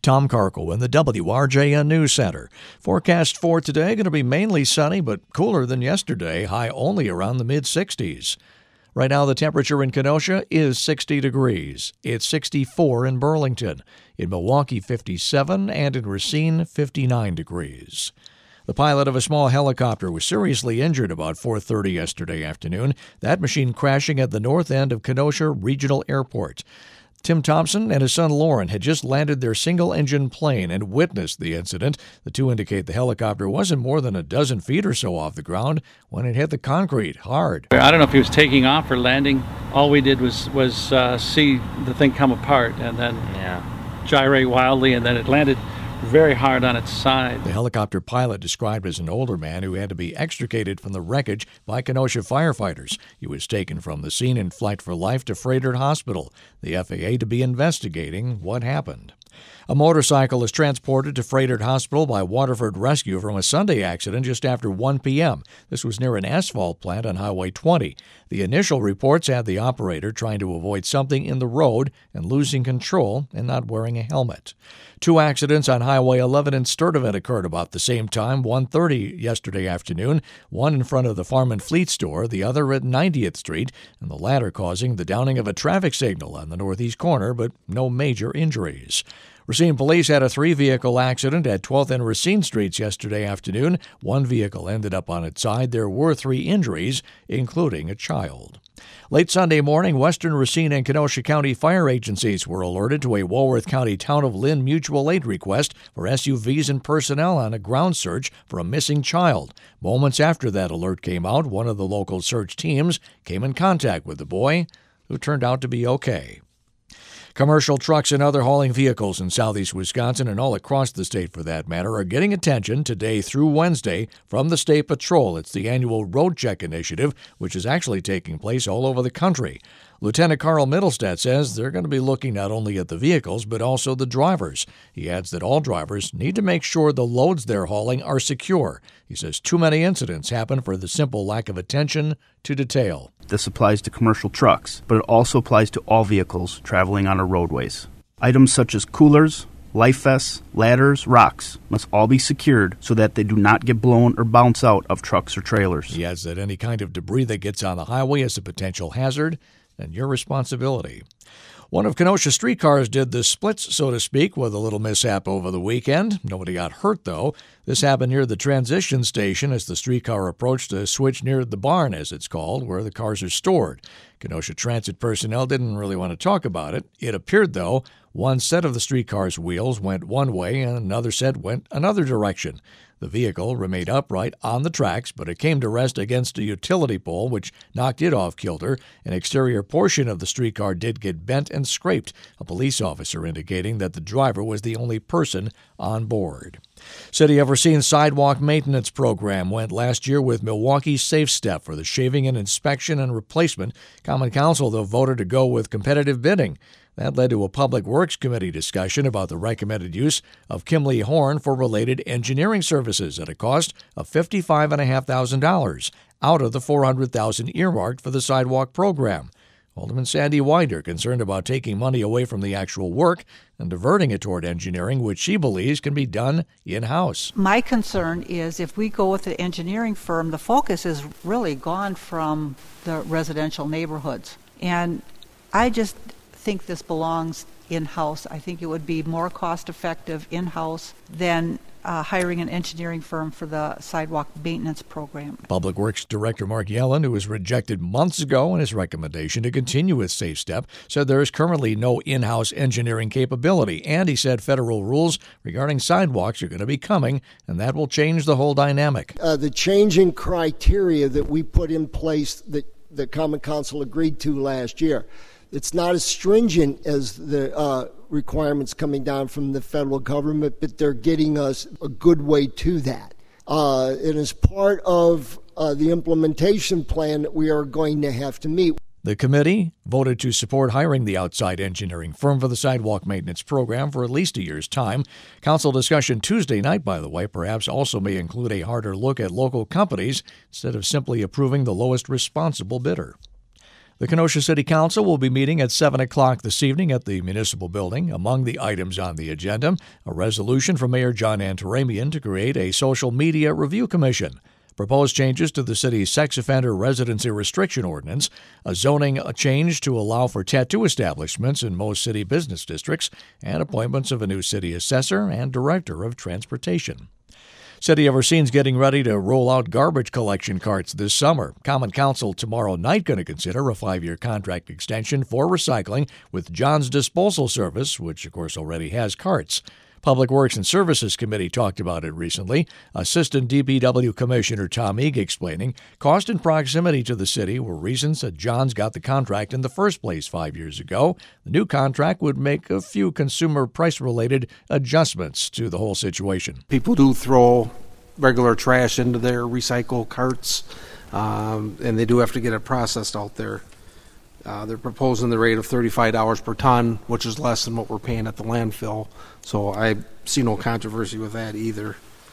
Tom Karkel in the WRJN News Center. Forecast for today going to be mainly sunny but cooler than yesterday, high only around the mid-60s. Right now the temperature in Kenosha is 60 degrees. It's 64 in Burlington. In Milwaukee, 57, and in Racine, 59 degrees. The pilot of a small helicopter was seriously injured about 4:30 yesterday afternoon, that machine crashing at the north end of Kenosha Regional Airport. Tim Thompson and his son Lauren had just landed their single-engine plane and witnessed the incident. The two indicate the helicopter wasn't more than a dozen feet or so off the ground when it hit the concrete hard. I don't know if he was taking off or landing. All we did was see the thing come apart and then gyrate wildly, and then it landed very hard on its side. The helicopter pilot, described as an older man who had to be extricated from the wreckage by Kenosha firefighters. He was taken from the scene in flight for life to Froedtert Hospital. The FAA to be investigating what happened. A motorcycle is transported to Froedtert Hospital by Waterford Rescue from a Sunday accident just after 1 p.m. This was near an asphalt plant on Highway 20. The initial reports had the operator trying to avoid something in the road and losing control and not wearing a helmet. Two accidents on Highway 11 in Sturtevant occurred about the same time, 1:30 yesterday afternoon, one in front of the Farm and Fleet store, the other at 90th Street, and the latter causing the downing of a traffic signal on the northeast corner, but no major injuries. Racine police had a three-vehicle accident at 12th and Racine Streets yesterday afternoon. One vehicle ended up on its side. There were 3 injuries, including a child. Late Sunday morning, Western Racine and Kenosha County fire agencies were alerted to a Walworth County Town of Lynn mutual aid request for SUVs and personnel on a ground search for a missing child. Moments after that alert came out, one of the local search teams came in contact with the boy, who turned out to be okay. Commercial trucks and other hauling vehicles in southeast Wisconsin and all across the state for that matter are getting attention today through Wednesday from the State Patrol. It's the annual Road Check Initiative, which is actually taking place all over the country. Lieutenant Carl Middlestadt says they're going to be looking not only at the vehicles but also the drivers. He adds that all drivers need to make sure the loads they're hauling are secure. He says too many incidents happen for the simple lack of attention to detail. This applies to commercial trucks, but it also applies to all vehicles traveling on our roadways. Items such as coolers, life vests, ladders, rocks must all be secured so that they do not get blown or bounce out of trucks or trailers. He adds that any kind of debris that gets on the highway is a potential hazard and your responsibility. One of Kenosha's streetcars did the splits, so to speak, with a little mishap over the weekend. Nobody got hurt, though. This happened near the transition station as the streetcar approached a switch near the barn, as it's called, where the cars are stored. Kenosha Transit personnel didn't really want to talk about it. It appeared, though, one set of the streetcar's wheels went one way and another set went another direction. The vehicle remained upright on the tracks, but it came to rest against a utility pole, which knocked it off kilter. An exterior portion of the streetcar did get bent and scraped, a police officer indicating that the driver was the only person on board. City of Racine Sidewalk Maintenance Program went last year with Milwaukee's Safe Step for the shaving and inspection and replacement. Common Council, though, voted to go with competitive bidding. That led to a Public Works Committee discussion about the recommended use of Kimley Horn for related engineering services at a cost of $55,500 out of the $400,000 earmarked for the sidewalk program. Alderman Sandy Winder concerned about taking money away from the actual work and diverting it toward engineering, which she believes can be done in-house. My concern is if we go with the engineering firm, the focus is really gone from the residential neighborhoods. And I just think this belongs in-house. I think it would be more cost-effective in-house than hiring an engineering firm for the sidewalk maintenance program. Public Works Director Mark Yellen, who was rejected months ago in his recommendation to continue with Safe Step, said there is currently no in-house engineering capability, and he said federal rules regarding sidewalks are going to be coming, and that will change the whole dynamic. The changing criteria that we put in place that the Common Council agreed to last year, it's not as stringent as the requirements coming down from the federal government, but they're getting us a good way to that. It is part of the implementation plan that we are going to have to meet. The committee voted to support hiring the outside engineering firm for the sidewalk maintenance program for at least a year's time. Council discussion Tuesday night, by the way, perhaps also may include a harder look at local companies instead of simply approving the lowest responsible bidder. The Kenosha City Council will be meeting at 7 o'clock this evening at the Municipal Building. Among the items on the agenda, a resolution from Mayor John Antaramian to create a social media review commission, proposed changes to the city's sex offender residency restriction ordinance, a zoning change to allow for tattoo establishments in most city business districts, and appointments of a new city assessor and director of transportation. City of Racine's getting ready to roll out garbage collection carts this summer. Common Council tomorrow night going to consider a 5-year contract extension for recycling with John's Disposal Service, which of course already has carts. Public Works and Services Committee talked about it recently. Assistant DPW Commissioner Tom Eag explaining cost and proximity to the city were reasons that John's got the contract in the first place 5 years ago. The new contract would make a few consumer price-related adjustments to the whole situation. People do throw regular trash into their recycle carts, and they do have to get it processed out there. They're proposing the rate of $35 per ton, which is less than what we're paying at the landfill. So I see no controversy with that either.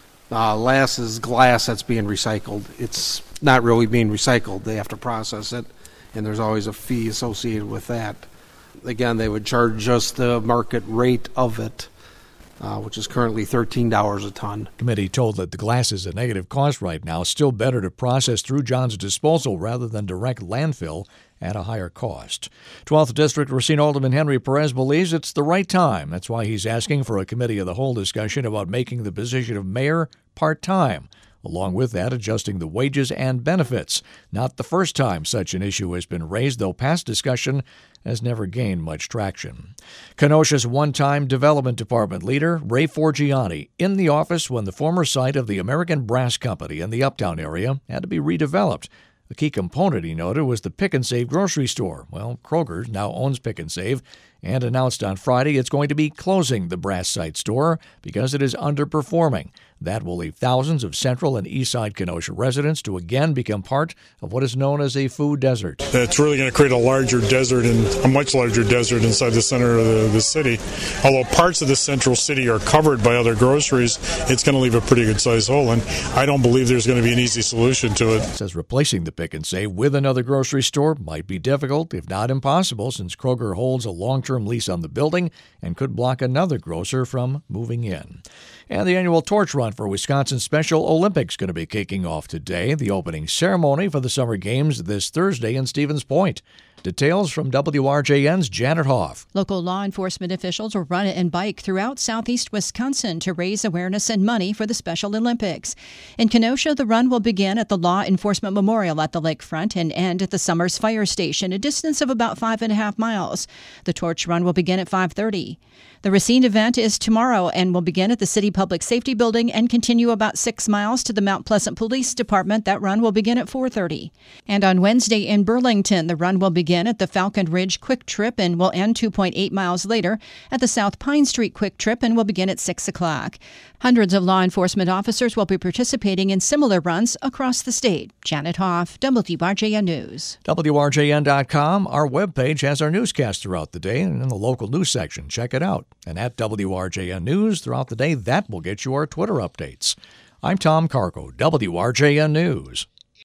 Last is glass that's being recycled. It's not really being recycled. They have to process it, and there's always a fee associated with that. Again, they would charge us the market rate of it, which is currently $13 a ton. Committee told that the glass is a negative cost right now. Still better to process through John's Disposal rather than direct landfill at a higher cost. 12th District Racine Alderman Henry Perez believes it's the right time. That's why he's asking for a committee of the whole discussion about making the position of mayor part-time. Along with that, adjusting the wages and benefits. Not the first time such an issue has been raised, though past discussion has never gained much traction. Kenosha's one-time Development Department leader, Ray Forgiani, in the office when the former site of the American Brass Company in the Uptown area had to be redeveloped. The key component, he noted, was the Pick and Save grocery store. Well, Kroger now owns Pick and Save and announced on Friday it's going to be closing the Brass Site store because it is underperforming. That will leave thousands of Central and East Side Kenosha residents to again become part of what is known as a food desert. It's really going to create a larger desert, and a much larger desert inside the center of the city. Although parts of the central city are covered by other groceries, it's going to leave a pretty good-sized hole, and I don't believe there's going to be an easy solution to it. It says replacing the Pick and Save with another grocery store might be difficult, if not impossible, since Kroger holds a long-term lease on the building and could block another grocer from moving in. And the annual torch run for Wisconsin Special Olympics going to be kicking off today. The opening ceremony for the Summer Games this Thursday in Stevens Point. Details from WRJN's Janet Hoff. Local law enforcement officials will run and bike throughout southeast Wisconsin to raise awareness and money for the Special Olympics. In Kenosha, the run will begin at the Law Enforcement Memorial at the lakefront and end at the Summers Fire Station, a distance of about 5.5 miles. The torch run will begin at 5:30. The Racine event is tomorrow and will begin at the City Public Safety Building and continue about 6 miles to the Mount Pleasant Police Department. That run will begin at 4:30. And on Wednesday in Burlington, the run will begin at the Falcon Ridge Quick Trip and will end 2.8 miles later at the South Pine Street Quick Trip and will begin at 6 o'clock. Hundreds of law enforcement officers will be participating in similar runs across the state. Janet Hoff, WRJN News. WRJN.com, our webpage, has our newscast throughout the day and in the local news section. Check it out. And at WRJN News throughout the day, that will get you our Twitter updates. I'm Tom Carco, WRJN News.